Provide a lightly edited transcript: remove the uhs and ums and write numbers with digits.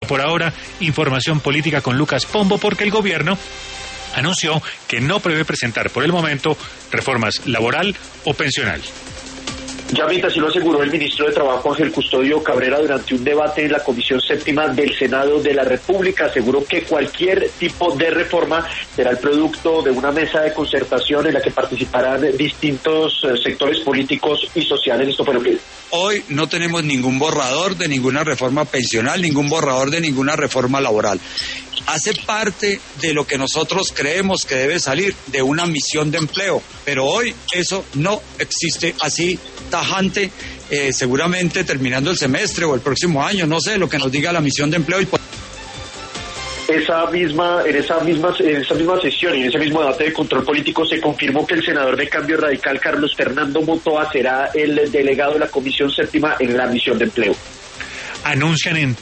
Por ahora, información política con Lucas Pombo, porque el gobierno anunció que no prevé presentar por el momento reformas laboral o pensional. Yamita, así lo aseguró el ministro de Trabajo Ángel Custodio Cabrera durante un debate en la Comisión Séptima del Senado de la República. Aseguró que cualquier tipo de reforma será el producto de una mesa de concertación en la que participarán distintos sectores políticos y sociales. Esto fue lo que dijo. Hoy no tenemos ningún borrador de ninguna reforma pensional, ningún borrador de ninguna reforma laboral. Hace parte de lo que nosotros creemos que debe salir de una misión de empleo, pero hoy eso no existe así tajante, seguramente terminando el semestre o el próximo año, no sé, lo que nos diga la misión de empleo. En esa misma sesión y en ese mismo debate de control político se confirmó que el senador de Cambio Radical, Carlos Fernando Motoa, será el delegado de la Comisión Séptima en la misión de empleo. Anuncian en